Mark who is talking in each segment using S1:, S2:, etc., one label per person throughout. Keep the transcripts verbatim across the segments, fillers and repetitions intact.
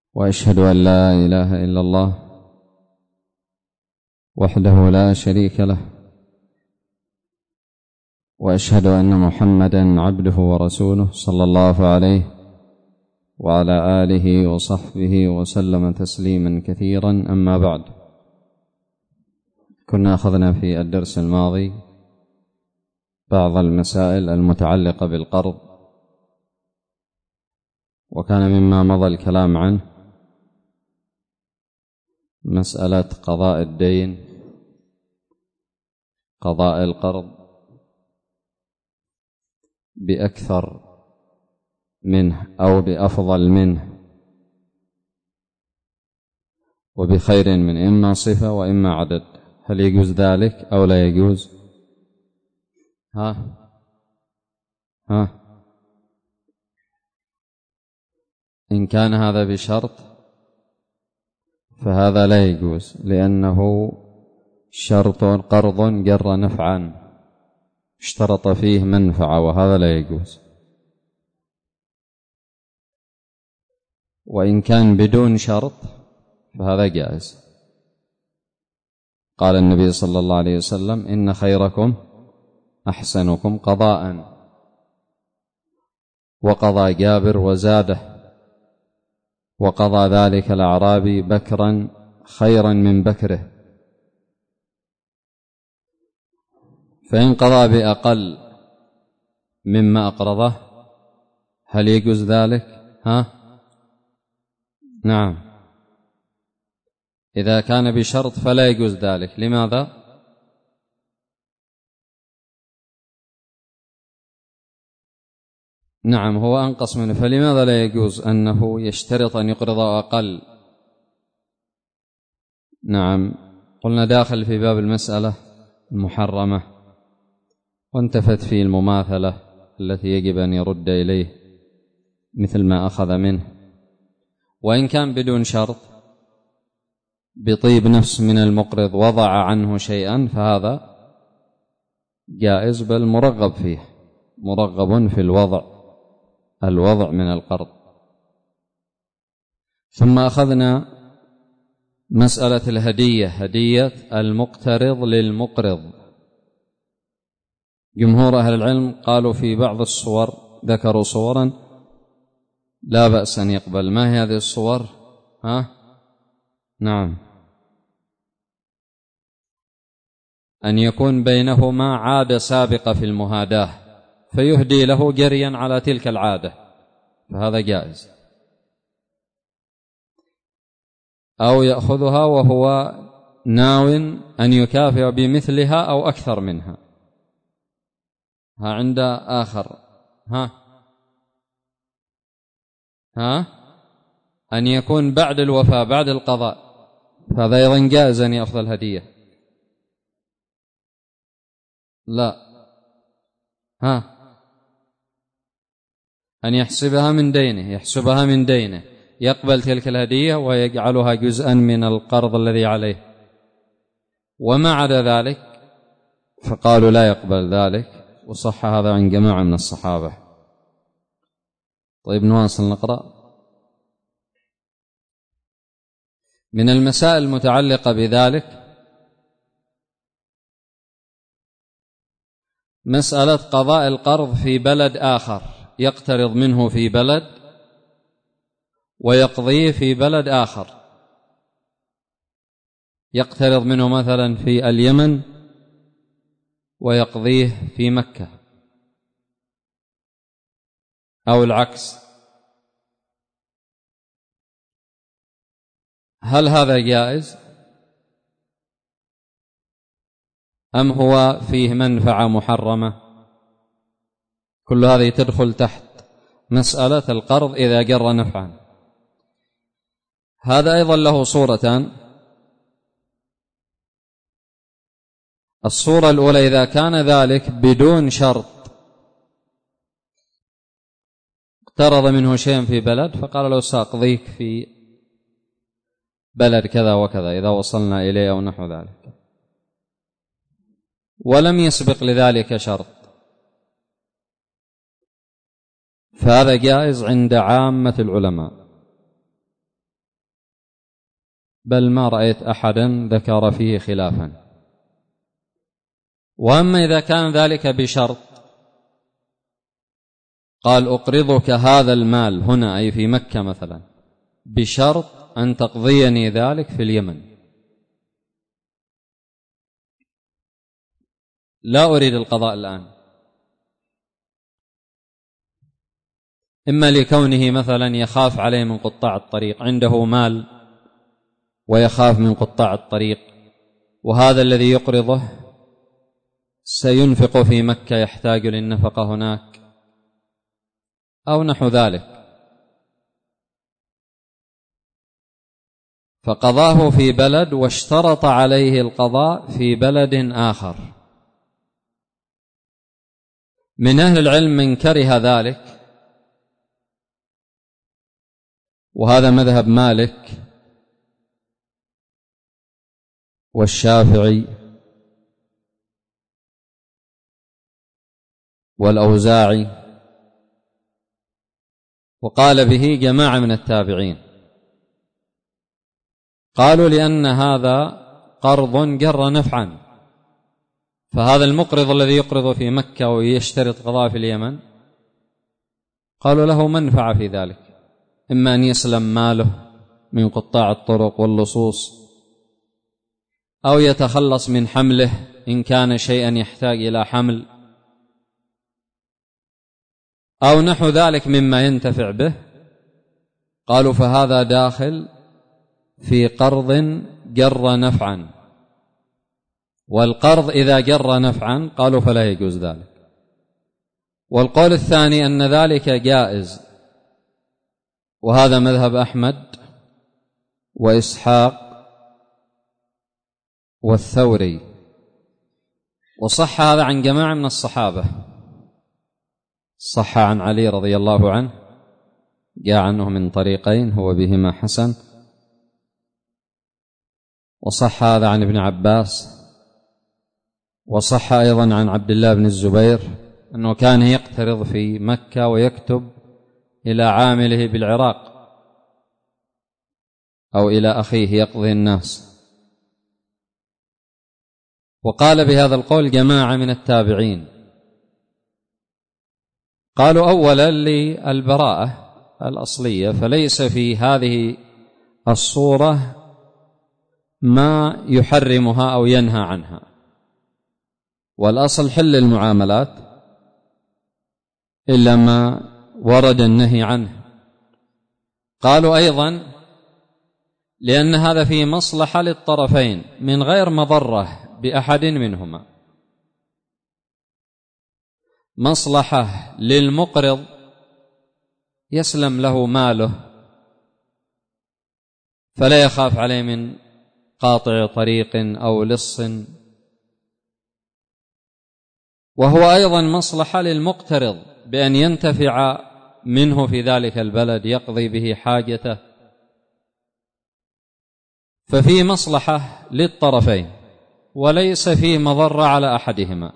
S1: وأشهد أن لا إله إلا الله وحده لا شريك له، وأشهد أن محمدا عبده ورسوله صلى الله عليه وعلى آله وصحبه وسلم تسليما كثيرا. أما بعد، كنا أخذنا في الدرس الماضي بعض المسائل المتعلقة بالقرض، وكان مما مضى الكلام عنه مسألة قضاء الدين، قضاء القرض بأكثر منه أو بأفضل منه وبخير من إما صفة وإما عدد. هل يجوز ذلك أو لا يجوز؟ ها ها إن كان هذا بشرط فهذا لا يجوز، لأنه شرط قرض جر نفعا، اشترط فيه منفعة، وهذا لا يجوز. وإن كان بدون شرط فهذا جائز. قال النبي صلى الله عليه وسلم: إن خيركم أحسنكم قضاء، وقضى جابر وزاده، وقضى ذلك الأعرابي بكرا خيرا من بكره. فإن قضى بأقل مما أقرضه هل يجوز ذلك؟ ها؟ نعم. إذا كان بشرط فلا يجوز ذلك. لماذا؟ نعم، هو أنقص منه، فلماذا لا يجوز أنه يشترط أن يقرض أقل؟ نعم، قلنا داخل في باب المسألة المحرمة، وانتفت فيه المماثلة التي يجب أن يرد إليه مثل ما أخذ منه. وإن كان بدون شرط بطيب نفس من المقرض وضع عنه شيئا فهذا جائز، بل مرغب فيه، مرغب في الوضع الوضع من القرض. ثم أخذنا مسألة الهدية، هدية المقترض للمقرض. جمهور أهل العلم قالوا في بعض الصور، ذكروا صورا لا بأس أن يقبل. ما هي هذه الصور؟ ها؟ نعم، أن يكون بينهما عادة سابقة في المهاداة فيهدي له جريا على تلك العادة، فهذا جائز. أو يأخذها وهو ناو أن يكافئ بمثلها أو أكثر منها. ها عند آخر، ها ها أن يكون بعد الوفاة، بعد القضاء، فهذا أيضا جائز أن يأخذ الهدية. لا، ها أن يحسبها من دينه، يحسبها من دينه، يقبل تلك الهدية ويجعلها جزءا من القرض الذي عليه. وما عدا ذلك فقالوا لا يقبل ذلك، وصح هذا عن جماعة من الصحابة. طيب نواصل نقرأ. من المسائل المتعلقة بذلك مسألة قضاء القرض في بلد آخر، يقترض منه في بلد ويقضيه في بلد آخر. يقترض منه مثلا في اليمن ويقضيه في مكة، أو العكس. هل هذا جائز أم هو فيه منفعة محرمة؟ كل هذه تدخل تحت مسألة القرض إذا جر نفعا. هذا أيضا له صورتان. الصورة الأولى إذا كان ذلك بدون شرط، اقترض منه شيئا في بلد فقال له سأقضيك في بلد كذا وكذا إذا وصلنا إليه أو نحو ذلك، ولم يسبق لذلك شرط، فهذا جائز عند عامة العلماء. بل ما رأيت أحدا ذكر فيه خلافا. وأما إذا كان ذلك بشرط، قال أقرضك هذا المال هنا أي في مكة مثلا بشرط أن تقضيني ذلك في اليمن، لا أريد القضاء الآن، إما لكونه مثلا يخاف عليه من قطاع الطريق، عنده مال ويخاف من قطاع الطريق، وهذا الذي يقرضه سينفق في مكة يحتاج للنفقة هناك أو نحو ذلك، فقضاه في بلد واشترط عليه القضاء في بلد آخر. من أهل العلم من كره ذلك، وهذا مذهب مالك والشافعي والأوزاعي، وقال به جماعة من التابعين، قالوا لأن هذا قرض جر نفعا، فهذا المقرض الذي يقرض في مكة ويشترط قضاء في اليمن قالوا له منفعة في ذلك، إما أن يسلم ماله من قطاع الطرق واللصوص، أو يتخلص من حمله إن كان شيئا يحتاج إلى حمل، أو نحو ذلك مما ينتفع به. قالوا فهذا داخل في قرض جر نفعا، والقرض إذا جر نفعا قالوا فلا يجوز ذلك. والقول الثاني أن ذلك جائز، وهذا مذهب أحمد وإسحاق والثوري، وصح هذا عن جماعة من الصحابة، صح عن علي رضي الله عنه، جاء عنه من طريقين هو بهما حسن، وصح هذا عن ابن عباس، وصح أيضا عن عبد الله بن الزبير أنه كان يقترض في مكة ويكتب إلى عامله بالعراق أو إلى أخيه يقضي الناس. وقال بهذا القول جماعة من التابعين، قالوا أولا للبراءة الأصلية، فليس في هذه الصورة ما يحرمها أو ينهى عنها، والأصل حل المعاملات إلا ما ورد النهي عنه. قالوا أيضا لأن هذا فيه مصلحة للطرفين من غير مضرة بأحد منهما، مصلحة للمقرض يسلم له ماله فلا يخاف عليه من قاطع طريق أو لص، وهو أيضا مصلحة للمقترض بأن ينتفع منه في ذلك البلد يقضي به حاجته، ففي مصلحة للطرفين وليس فيه مضرة على أحدهما.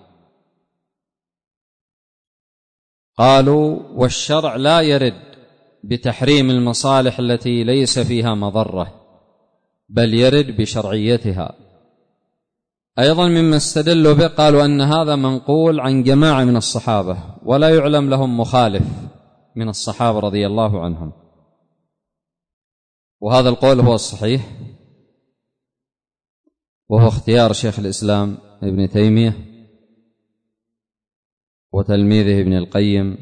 S1: قالوا والشرع لا يرد بتحريم المصالح التي ليس فيها مضرة، بل يرد بشرعيتها. أيضا مما استدلوا به قالوا أن هذا منقول عن جماعة من الصحابة ولا يعلم لهم مخالف من الصحابة رضي الله عنهم، وهذا القول هو الصحيح، وهو اختيار شيخ الإسلام ابن تيمية وتلميذه ابن القيم،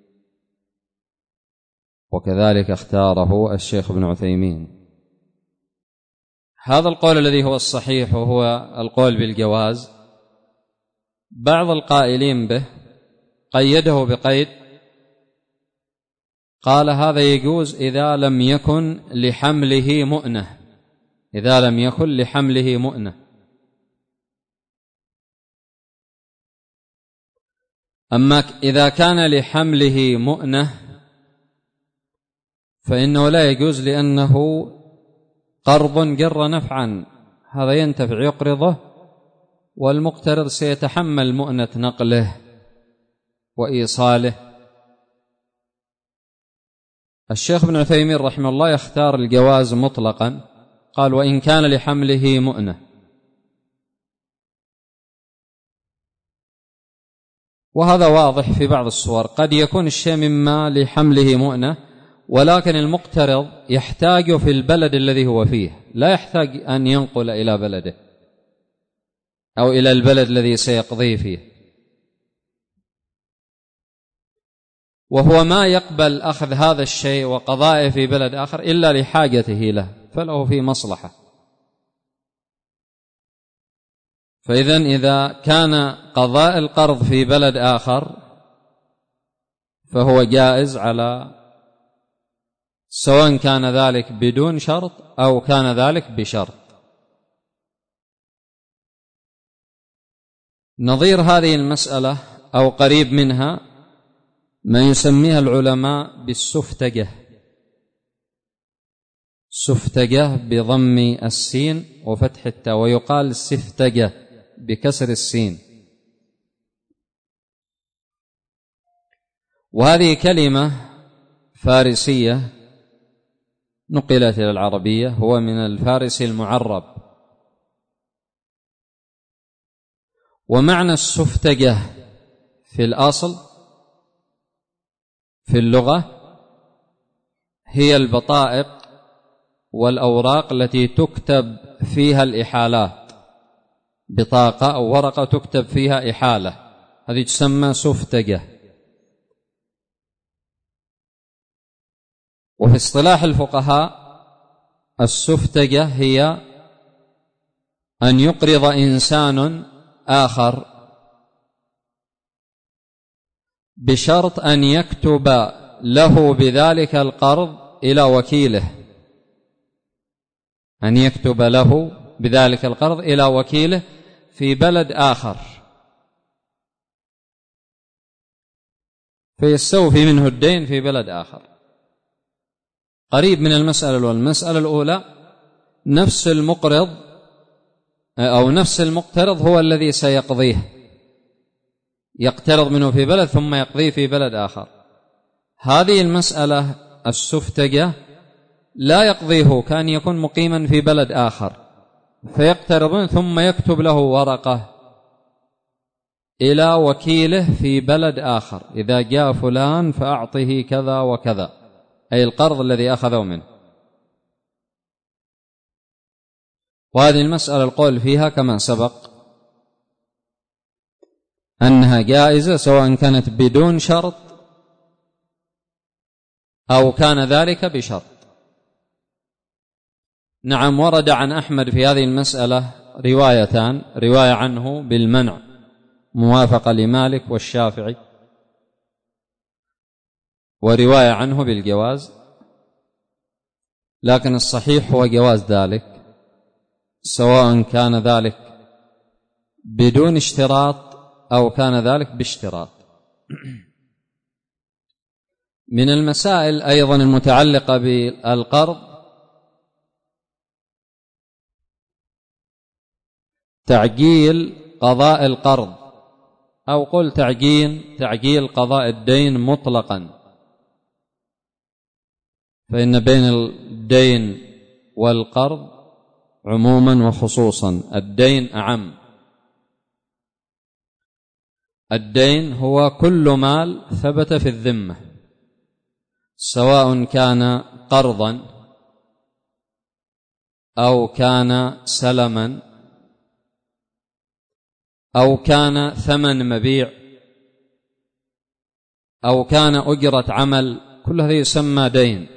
S1: وكذلك اختاره الشيخ ابن عثيمين. هذا القول الذي هو الصحيح وهو القول بالجواز، بعض القائلين به قيده بقيد، قال هذا يجوز إذا لم يكن لحمله مؤنة، إذا لم يكن لحمله مؤنة. أما إذا كان لحمله مؤنة فإنه لا يجوز، لأنه قرض جر نفعا، هذا ينتفع يقرضه، والمقترض سيتحمل مؤنة نقله وإيصاله. الشيخ ابن عثيمين رحمه الله يختار الجواز مطلقا، قال وإن كان لحمله مؤنة. وهذا واضح في بعض الصور، قد يكون الشيء مما لحمله مؤنة ولكن المقترض يحتاج في البلد الذي هو فيه، لا يحتاج أن ينقل إلى بلده أو إلى البلد الذي سيقضيه فيه، وهو ما يقبل أخذ هذا الشيء وقضائه في بلد آخر إلا لحاجته له، فله في مصلحة. فإذن إذا كان قضاء القرض في بلد آخر فهو جائز، على سواء كان ذلك بدون شرط أو كان ذلك بشرط. نظير هذه المسألة أو قريب منها ما يسميها العلماء بالسفتجة. سفتجة بضم السين وفتح التاء، ويقال سفتجة بكسر السين. وهذه كلمة فارسية نقلت إلى العربية، هو من الفارسي المعرب. ومعنى السفتجة في الأصل في اللغة هي البطائق والأوراق التي تكتب فيها الإحالات، بطاقة أو ورقة تكتب فيها إحالة، هذه تسمى سفتجة. وفي اصطلاح الفقهاء السفتجة هي أن يقرض إنسان آخر بشرط أن يكتب له بذلك القرض إلى وكيله، أن يكتب له بذلك القرض إلى وكيله في بلد آخر فيستوفي منه الدين في بلد آخر. قريب من المسألة الأولى. المسألة الأولى نفس المقرض أو نفس المقترض هو الذي سيقضيه، يقترض منه في بلد ثم يقضيه في بلد آخر. هذه المسألة السفتجة لا يقضيه كان يكون مقيما في بلد آخر فيقترض ثم يكتب له ورقة إلى وكيله في بلد آخر، إذا جاء فلان فأعطه كذا وكذا، أي القرض الذي أخذه منه. وهذه المسألة القول فيها كما سبق أنها جائزة سواء كانت بدون شرط أو كان ذلك بشرط. نعم، ورد عن أحمد في هذه المسألة روايتان، رواية عنه بالمنع موافقة لمالك والشافعي، ورواية عنه بالجواز، لكن الصحيح هو جواز ذلك سواء كان ذلك بدون اشتراط أو كان ذلك باشتراط. من المسائل أيضا المتعلقة بالقرض تعجيل قضاء القرض، أو قل تعجيل تعجيل قضاء الدين مطلقا، فإن بين الدين والقرض عموما وخصوصا، الدين أعم. الدين هو كل مال ثبت في الذمة، سواء كان قرضا أو كان سلما أو كان ثمن مبيع أو كان أجرة عمل، كل هذا يسمى دين.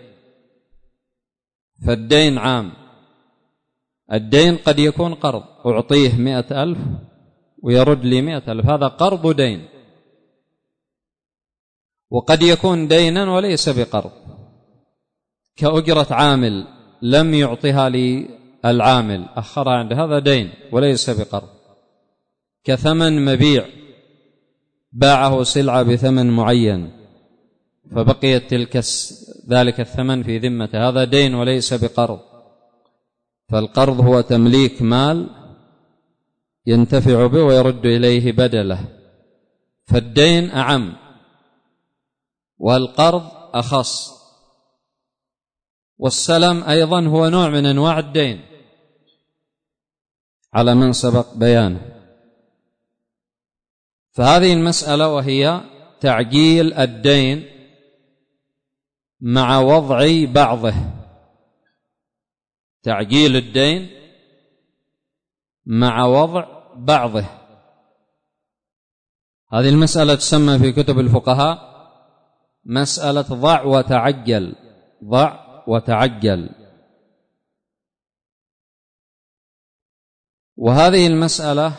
S1: فالدين عام. الدين قد يكون قرض، أعطيه مئة ألف ويرد لي مئة ألف، هذا قرض دين. وقد يكون دينا وليس بقرض، كأجرة عامل لم يعطها لي العامل أخرها عند، هذا دين وليس بقرض. كثمن مبيع، باعه سلعة بثمن معين فبقيت تلك ذلك الثمن في ذمته، هذا دين وليس بقرض. فالقرض هو تمليك مال ينتفع به ويرد إليه بدله، فالدين أعم والقرض أخص. والسلم أيضا هو نوع من أنواع الدين، على من سبق بيانه. فهذه المسألة وهي تعجيل الدين مع وضع بعضه، تعجيل الدين مع وضع بعضه، هذه المسألة تسمى في كتب الفقهاء مسألة ضع وتعجل، ضع وتعجل. وهذه المسألة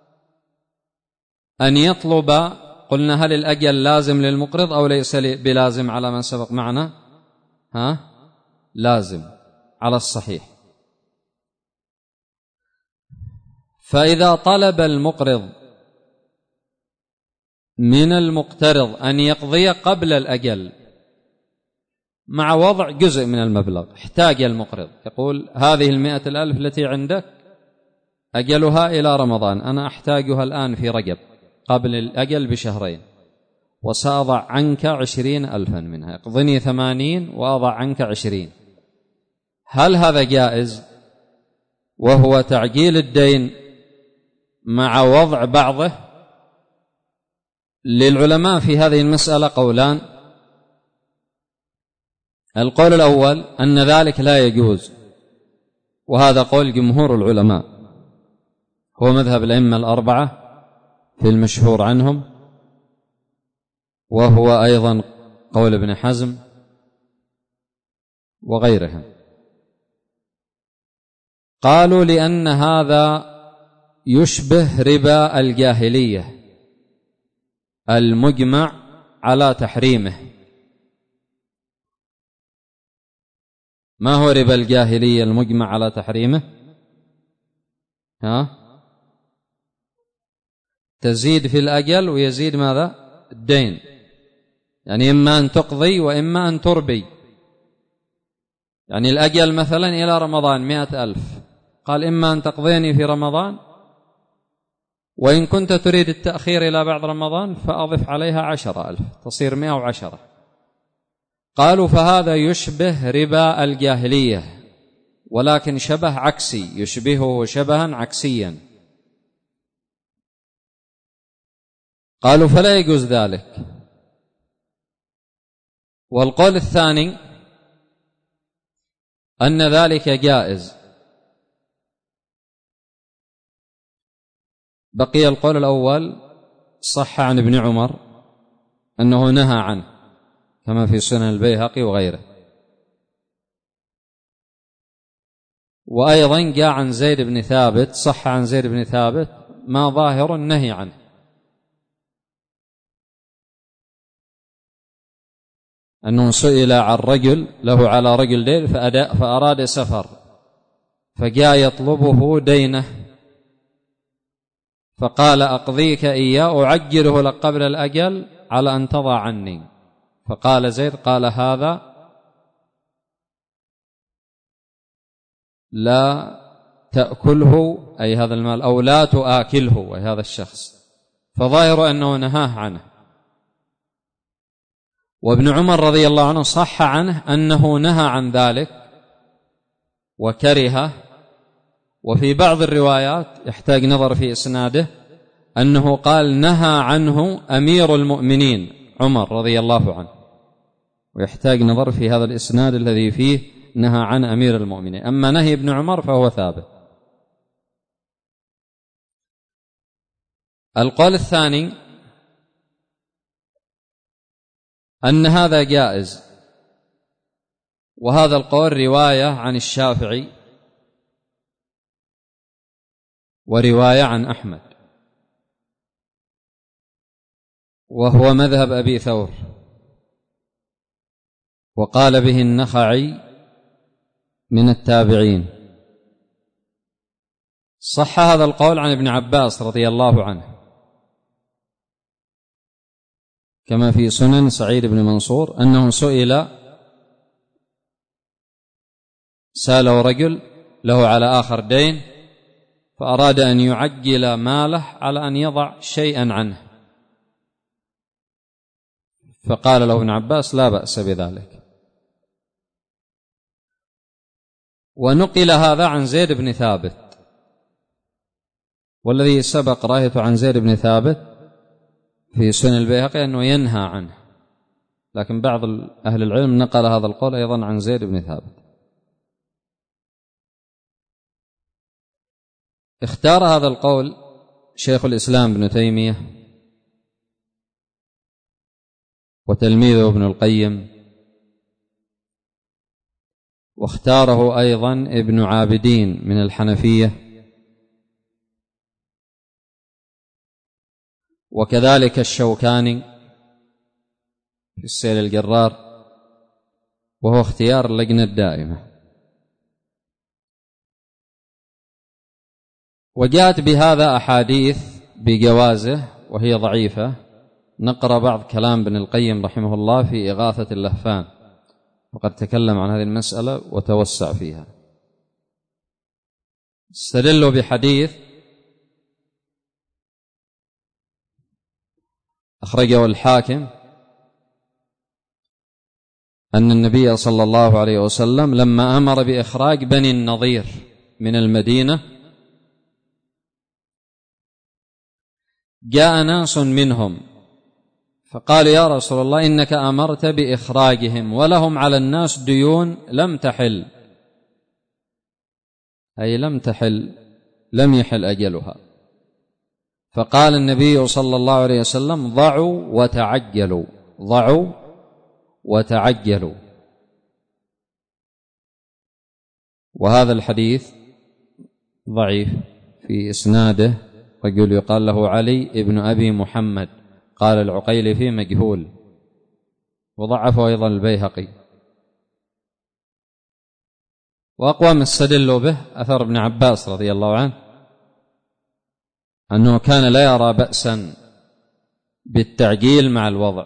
S1: أن يطلب، قلنا هل الأجل لازم للمقرض أو ليس بلازم على ما سبق معنا؟ ها؟ لازم على الصحيح. فإذا طلب المقرض من المقترض أن يقضي قبل الأجل مع وضع جزء من المبلغ، احتاج المقرض يقول هذه المئة الألف التي عندك أجلها إلى رمضان، أنا أحتاجها الآن في رجب قبل الأجل بشهرين، وسأضع عنك عشرين ألفا منها، اقضني ثمانين وأضع عنك عشرين. هل هذا جائز وهو تعجيل الدين مع وضع بعضه؟ للعلماء في هذه المسألة قولان. القول الأول أن ذلك لا يجوز، وهذا قول جمهور العلماء، هو مذهب الأئمة الأربعة في المشهور عنهم، وهو أيضا قول ابن حزم وغيرهم. قالوا لأن هذا يشبه ربا الجاهلية المجمع على تحريمه. ما هو ربا الجاهلية المجمع على تحريمه؟ ها؟ تزيد في الأجل ويزيد ماذا؟ الدين، يعني إما أن تقضي وإما أن تربي. يعني الأجل مثلا إلى رمضان مئة ألف، قال إما أن تقضيني في رمضان، وإن كنت تريد التأخير إلى بعد رمضان فأضف عليها عشرة ألف تصير مئة وعشرة. قالوا فهذا يشبه ربا الجاهلية، ولكن شبه عكسي، يشبهه شبها عكسيا. قالوا فلا يجوز ذلك. والقول الثاني أن ذلك جائز. بقي القول الأول صح عن ابن عمر أنه نهى عنه كما في سنن البيهقي وغيره، وأيضا جاء عن زيد بن ثابت، صح عن زيد بن ثابت ما ظاهر النهي عنه. أنه سئل عن رجل له على رجل دين فأراد سفر، فجاء يطلبه دينه، فقال أقضيك إياه أعجله لك قبل الأجل على أن تضع عني. فقال زيد، قال هذا لا تأكله أي هذا المال، أو لا تآكله أي هذا الشخص، فظاهر أنه نهاه عنه. وابن عمر رضي الله عنه صح عنه أنه نهى عن ذلك وكرهه. وفي بعض الروايات يحتاج نظر في إسناده أنه قال نهى عنه أمير المؤمنين عمر رضي الله عنه، ويحتاج نظر في هذا الإسناد الذي فيه نهى عن أمير المؤمنين. أما نهي ابن عمر فهو ثابت. القول الثاني أن هذا جائز، وهذا القول رواية عن الشافعي ورواية عن أحمد، وهو مذهب أبي ثور، وقال به النخعي من التابعين. صح هذا القول عن ابن عباس رضي الله عنه كما في سنن سعيد بن منصور أنه سئل، سأله رجل له على آخر دين فأراد أن يعجل ماله على أن يضع شيئا عنه، فقال له ابن عباس لا بأس بذلك. ونقل هذا عن زيد بن ثابت والذي سبق رأيته عن زيد بن ثابت في سنن البيهقي أنه ينهى عنه، لكن بعض أهل العلم نقل هذا القول أيضا عن زيد بن ثابت. اختار هذا القول شيخ الإسلام ابن تيمية وتلميذه ابن القيم، واختاره أيضا ابن عابدين من الحنفية، وكذلك الشوكاني في السيل الجرار، وهو اختيار اللجنة الدائمة. وجاءت بهذا أحاديث بجوازه وهي ضعيفة. نقرأ بعض كلام ابن القيم رحمه الله في إغاثة اللهفان، وقد تكلم عن هذه المسألة وتوسع فيها. استدلوا بحديث أخرجه الحاكم أن النبي صلى الله عليه وسلم لما أمر بإخراج بني النضير من المدينة جاء ناس منهم فقال يا رسول الله إنك أمرت بإخراجهم ولهم على الناس ديون لم تحل، أي لم تحل لم يحل أجلها. فقال النبي صلى الله عليه وسلم ضعوا وتعجلوا، ضعوا وتعجلوا. وهذا الحديث ضعيف، في إسناده رجل يقال له علي ابن أبي محمد، قال العقيلي فيه مجهول، وضعفه أيضا البيهقي. وأقوى ما استدلوا به أثر ابن عباس رضي الله عنه أنه كان لا يرى بأسا بالتعجيل مع الوضع.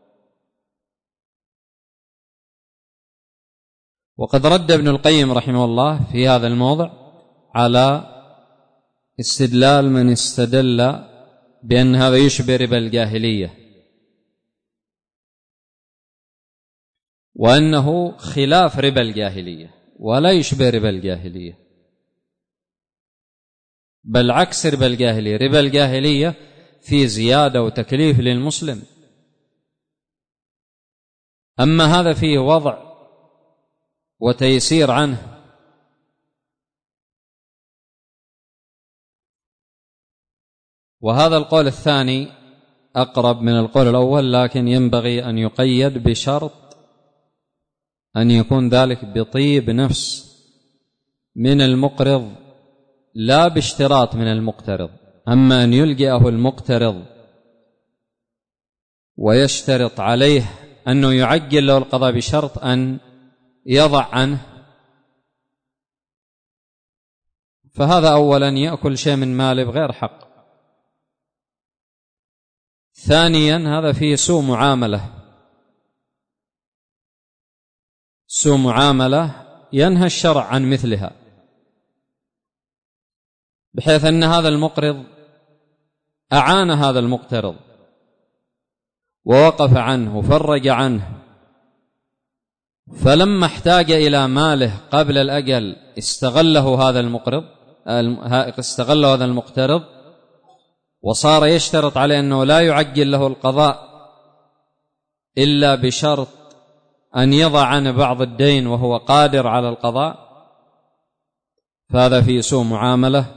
S1: وقد رد ابن القيم رحمه الله في هذا الموضع على استدلال من استدل بأن هذا يشبه ربا الجاهلية، وأنه خلاف ربا الجاهلية ولا يشبه ربا الجاهلية، بل عكس ربا الجاهلية. ربا الجاهلية في زيادة وتكليف للمسلم، أما هذا فيه وضع وتيسير عنه. وهذا القول الثاني أقرب من القول الأول، لكن ينبغي أن يقيد بشرط أن يكون ذلك بطيب نفس من المقرض لا باشتراط من المقترض. أما أن يلجئه المقترض ويشترط عليه أنه يعجل له القضاء بشرط أن يضع عنه، فهذا أولا يأكل شيء من ماله بغير حق. ثانيا هذا فيه سوء معاملة، سوء معاملة ينهى الشرع عن مثلها، بحيث أن هذا المقرض أعان هذا المقترض ووقف عنه وفرج عنه، فلما احتاج إلى ماله قبل الأجل استغله هذا المقرض استغله هذا المقترض، وصار يشترط عليه أنه لا يعجل له القضاء إلا بشرط أن يضع عنه بعض الدين وهو قادر على القضاء، فهذا فيه سوء معاملة،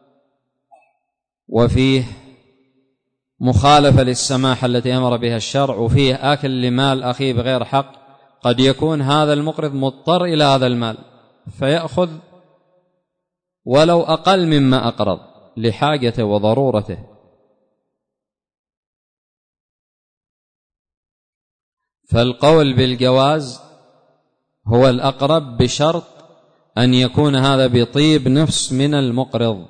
S1: وفيه مخالفة للسماحة التي أمر بها الشرع، وفيه آكل لمال أخيه بغير حق. قد يكون هذا المقرض مضطر إلى هذا المال فيأخذ ولو أقل مما أقرض لحاجته وضرورته. فالقول بالجواز هو الأقرب بشرط أن يكون هذا بطيب نفس من المقرض،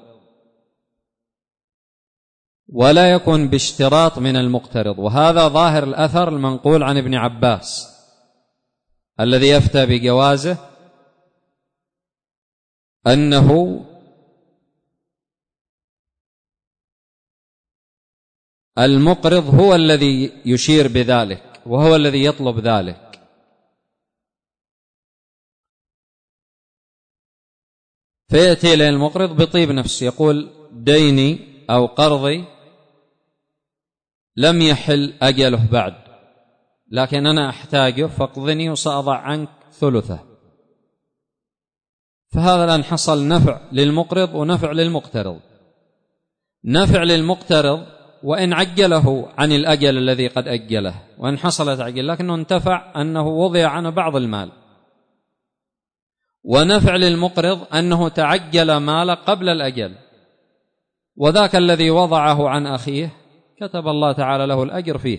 S1: ولا يكون باشتراط من المقترض. وهذا ظاهر الأثر المنقول عن ابن عباس الذي يفتى بجوازه، أنه المقرض هو الذي يشير بذلك وهو الذي يطلب ذلك. فيأتي إلى المقرض بطيب نفس، يقول ديني أو قرضي لم يحل أجله بعد، لكن أنا أحتاجه فاقضني وسأضع عنك ثلثه، فهذا الآن حصل نفع للمقرض ونفع للمقترض. نفع للمقترض وإن عجله عن الأجل الذي قد أجله وإن حصلت عجل، لكنه انتفع أنه وضع عنه بعض المال. ونفع للمقرض أنه تعجل مال قبل الأجل، وذاك الذي وضعه عن أخيه كتب الله تعالى له الأجر فيه.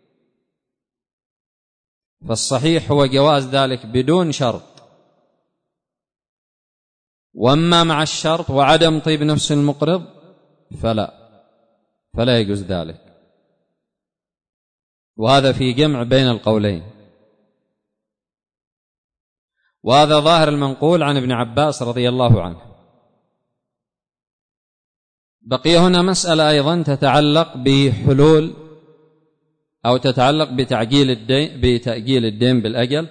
S1: فالصحيح هو جواز ذلك بدون شرط. وأما مع الشرط وعدم طيب نفس المقرض فلا فلا يجوز ذلك. وهذا في جمع بين القولين، وهذا ظاهر المنقول عن ابن عباس رضي الله عنه. بقي هنا مسألة أيضا تتعلق بحلول أو تتعلق بتعجيل الدين بتأجيل الدين بالأجل،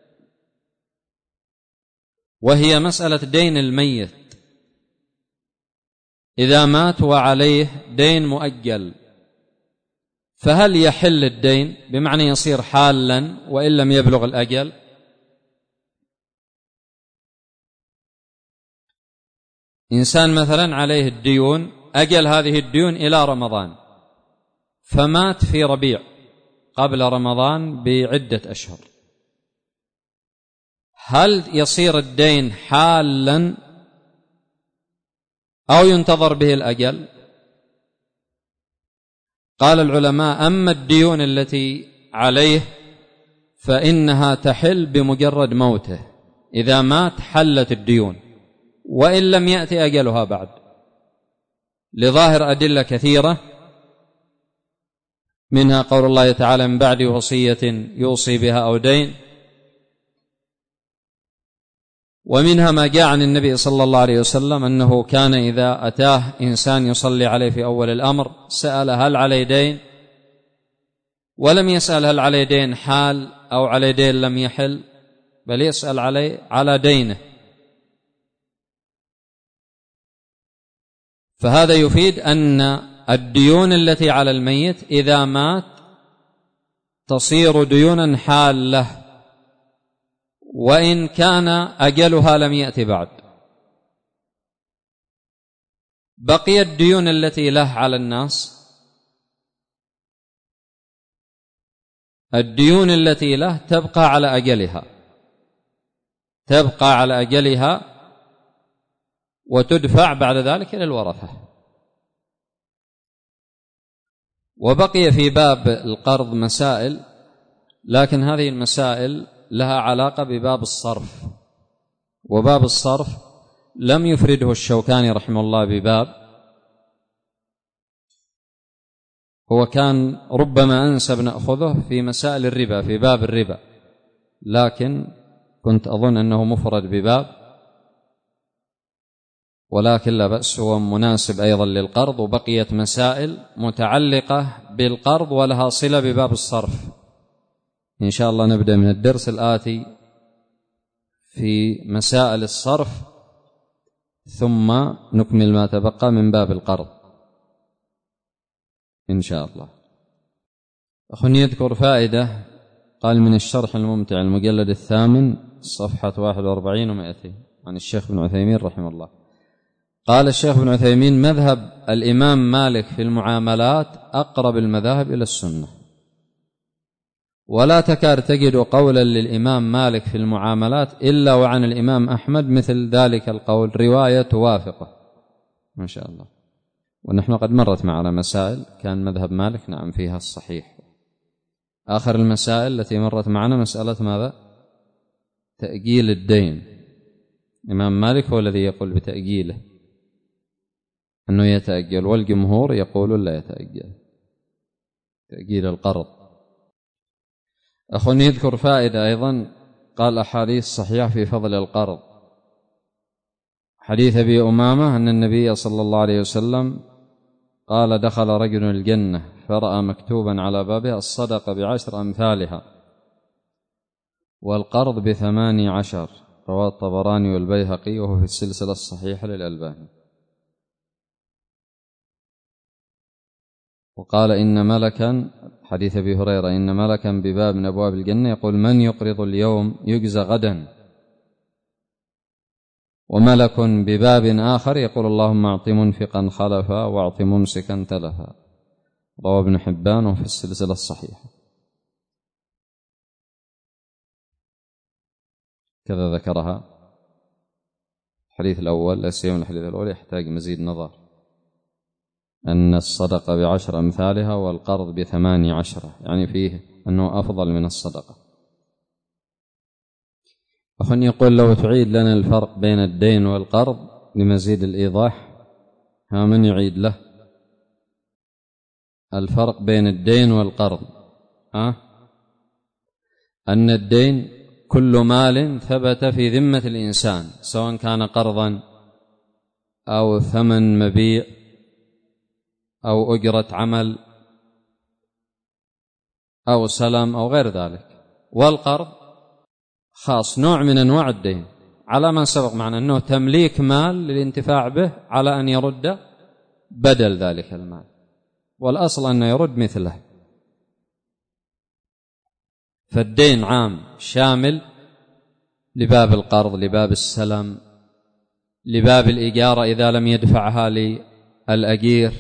S1: وهي مسألة دين الميت. إذا مات وعليه دين مؤجل فهل يحل الدين بمعنى يصير حالا وإن لم يبلغ الأجل؟ إنسان مثلا عليه الديون، أجل هذه الديون إلى رمضان، فمات في ربيع قبل رمضان بعدة أشهر، هل يصير الدين حالا أو ينتظر به الأجل؟ قال العلماء: أما الديون التي عليه فإنها تحل بمجرد موته، إذا مات حلت الديون وإن لم يأتي أجلها بعد، لظاهر أدلة كثيرة، منها قول الله تعالى: من بعد وصية يوصي بها أو دين، ومنها ما جاء عن النبي صلى الله عليه وسلم أنه كان إذا أتاه إنسان يصلي عليه في أول الأمر سأل هل عليه دين، ولم يسأل هل عليه دين حال أو عليه دين لم يحل، بل يسأل عليه على دينه. فهذا يفيد أن الديون التي على الميت إذا مات تصير ديونا حالة وإن كان أجلها لم يأتي بعد. بقي الديون التي له على الناس، الديون التي له تبقى على أجلها، تبقى على أجلها وتدفع بعد ذلك إلى الورثة. وبقي في باب القرض مسائل، لكن هذه المسائل لها علاقة بباب الصرف، وباب الصرف لم يفرده الشوكاني رحمه الله بباب، هو كان ربما أنسب نأخذه في مسائل الربا في باب الربا، لكن كنت أظن أنه مفرد بباب، ولكن لا بأس، هو مناسب أيضا للقرض. وبقيت مسائل متعلقة بالقرض ولها صلة بباب الصرف، إن شاء الله نبدأ من الدرس الآتي في مسائل الصرف، ثم نكمل ما تبقى من باب القرض إن شاء الله. أخوني يذكر فائدة، قال: من الشرح الممتع المجلد الثامن صفحة واحد وأربعين ومائتين عن الشيخ ابن عثيمين رحمه الله. قال الشيخ ابن عثيمين: مذهب الإمام مالك في المعاملات أقرب المذاهب إلى السنة، ولا تكاد تجد قولا للإمام مالك في المعاملات إلا وعن الإمام أحمد مثل ذلك القول رواية توافقه ما شاء الله. ونحن قد مرت معنا مسائل كان مذهب مالك نعم فيها الصحيح. آخر المسائل التي مرت معنا مسألة ماذا؟ تأجيل الدين. الإمام مالك هو الذي يقول بتأجيله، أنه يتأجل، والجمهور يقول لا يتأجل، تأجيل القرض. أخواني يذكر فائدة أيضا، قال: أحاديث صحيحة في فضل القرض. حديث أبي أمامة أن النبي صلى الله عليه وسلم قال: دخل رجل الجنة فرأى مكتوبا على بابها: الصدقة بعشر أمثالها والقرض بثماني عشر. رواه الطبراني والبيهقي وهو في السلسلة الصحيحة للألباني. وقال إن ملكا، حديث أبي هريرة، إن ملكا بباب من أبواب الجنة يقول من يقرض اليوم يجزى غدا، وملك بباب آخر يقول اللهم أعط منفقا خلفا وأعط ممسكا تلفا. رواه ابن حبان في السلسلة الصحيحة. كذا ذكرها. الحديث الأول لا سيما الحديث الأول يحتاج مزيد نظر، أن الصدقة بعشر أمثالها والقرض بثماني عشرة، يعني فيه أنه أفضل من الصدقة. أخواني يقول لو تعيد لنا الفرق بين الدين والقرض لمزيد الإيضاح. ها من يعيد له الفرق بين الدين والقرض؟ ها؟ أن الدين كل مال ثبت في ذمة الإنسان، سواء كان قرضا أو ثمن مبيع أو أجرة عمل أو سلم أو غير ذلك. والقرض خاص نوع من أنواع الدين، على ما سبق معنا أنه تمليك مال للانتفاع به على أن يرد بدل ذلك المال، والأصل أنه يرد مثله. فالدين عام شامل لباب القرض، لباب السلم، لباب الإجارة إذا لم يدفعها للأجير،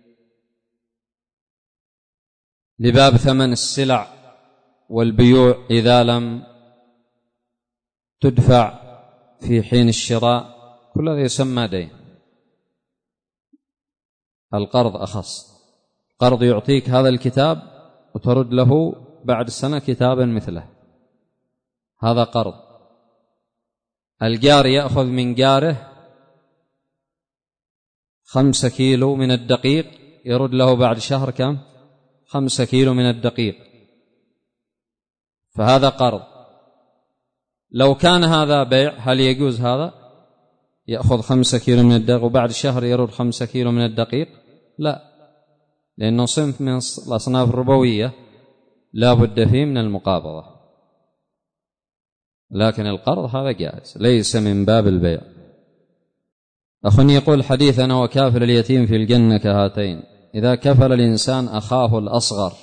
S1: لباب ثمن السلع والبيوع إذا لم تدفع في حين الشراء، كل هذا يسمى دين. القرض أخص. قرض يعطيك هذا الكتاب وترد له بعد سنة كتابا مثله، هذا قرض. الجار يأخذ من جاره خمسة كيلو من الدقيق، يرد له بعد شهر كم؟ خمسة كيلو من الدقيق، فهذا قرض. لو كان هذا بيع هل يجوز هذا؟ يأخذ خمسة كيلو من الدقيق وبعد شهر يرد خمسة كيلو من الدقيق؟ لا، لأنه صنف من الأصناف الربوية لا بد فيه من المقابضة. لكن القرض هذا جائز، ليس من باب البيع. أخني يقول حديثنا وكافل اليتيم في الجنة كهاتين. إذا كفل الإنسان أخاه الأصغر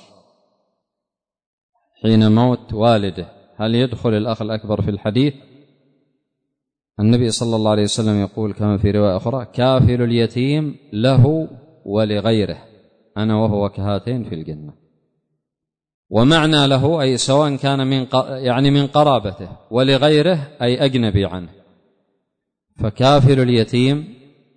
S1: حين موت والده هل يدخل الأخ الأكبر في الحديث؟ النبي صلى الله عليه وسلم يقول كما في رواية أخرى كافل اليتيم له ولغيره أنا وهو كهاتين في الجنة. ومعنى له أي سواء كان من يعني من قرابته، ولغيره أي أجنبي عنه. فكافل اليتيم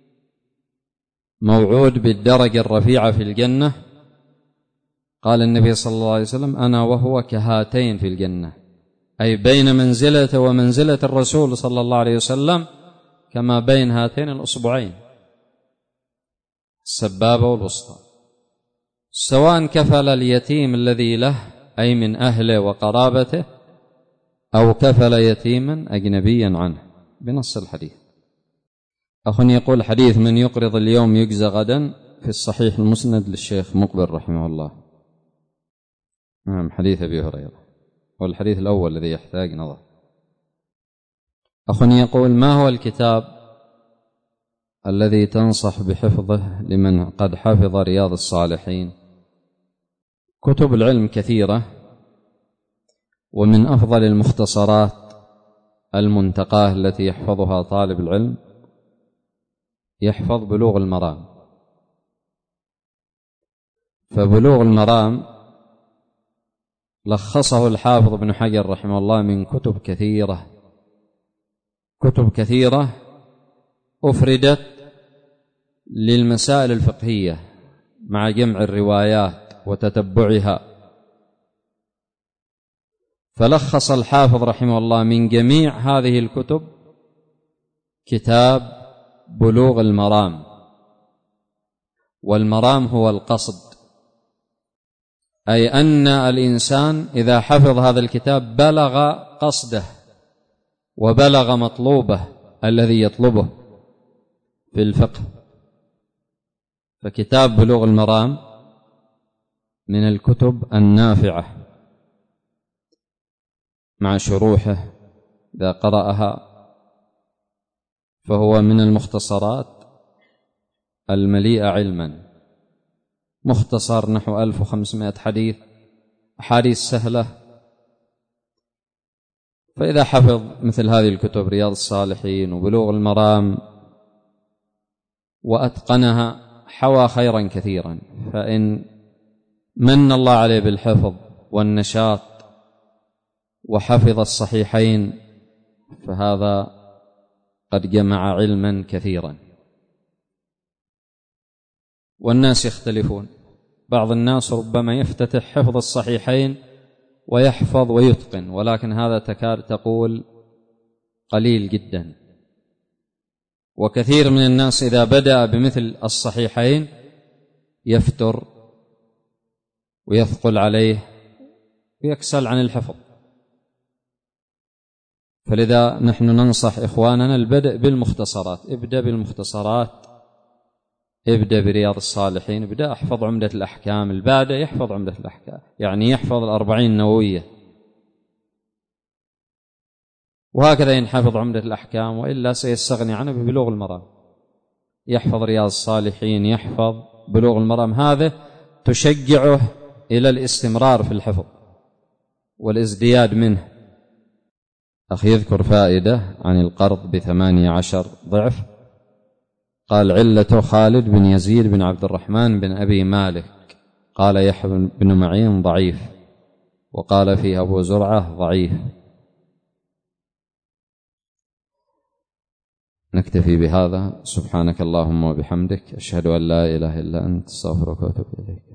S1: موعود بالدرجة الرفيعة في الجنة. قال النبي صلى الله عليه وسلم أنا وهو كهاتين في الجنة، أي بين منزلته ومنزلة الرسول صلى الله عليه وسلم كما بين هاتين الأصبعين، السبابة والوسطى. سواء كفل اليتيم الذي له أي من أهله وقرابته، أو كفل يتيما أجنبيا عنه بنص الحديث. أخ يقول حديث من يقرض اليوم يجزى غدا في الصحيح المسند للشيخ مقبل رحمه الله. نعم، حديث أبي هريرة، والحديث الأول الذي يحتاج نظر. أخ يقول ما هو الكتاب الذي تنصح بحفظه لمن قد حفظ رياض الصالحين؟ كتب العلم كثيرة، ومن أفضل المختصرات المنتقاه التي يحفظها طالب العلم يحفظ بلوغ المرام. فبلوغ المرام لخصه الحافظ ابن حجر رحمه الله من كتب كثيرة، كتب كثيرة أفردت للمسائل الفقهية مع جمع الروايات وتتبعها. فلخص الحافظ رحمه الله من جميع هذه الكتب كتاب بلوغ المرام. والمرام هو القصد، أي أن الإنسان إذا حفظ هذا الكتاب بلغ قصده وبلغ مطلوبه الذي يطلبه في الفقه. فكتاب بلوغ المرام من الكتب النافعة مع شروحه إذا قرأها، فهو من المختصرات المليئة علما مختصر نحو ألف وخمسمائة حديث، أحاديث سهلة. فإذا حفظ مثل هذه الكتب رياض الصالحين وبلوغ المرام وأتقنها حوى خيرا كثيرا. فإن من الله عليه بالحفظ والنشاط وحفظ الصحيحين فهذا قد جمع علما كثيرا. والناس يختلفون، بعض الناس ربما يفتتح حفظ الصحيحين ويحفظ ويتقن، ولكن هذا تكاد تقول قليل جدا. وكثير من الناس إذا بدأ بمثل الصحيحين يفتر ويثقل عليه ويكسل عن الحفظ. فلذا نحن ننصح إخواننا البدء بالمختصرات. ابدأ بالمختصرات، ابدأ برياض الصالحين، ابدأ احفظ عمدة الأحكام. البادئ يحفظ عمدة الأحكام، يعني يحفظ الأربعين النووية، وهكذا ينحفظ عمدة الأحكام، وإلا سيستغني عنه ببلوغ المرام. يحفظ رياض الصالحين، يحفظ بلوغ المرام، هذا تشجعه إلى الاستمرار في الحفظ والازدياد منه. أخي يذكر فائدة عن القرض بثمانية عشر ضعف. قال: علة خالد بن يزيد بن عبد الرحمن بن أبي مالك. قال يحيى بن معين ضعيف، وقال فيه أبو زرعة ضعيف. نكتفي بهذا. سبحانك اللهم وبحمدك، أشهد أن لا إله إلا أنت، استغفرك وأتوب إليك.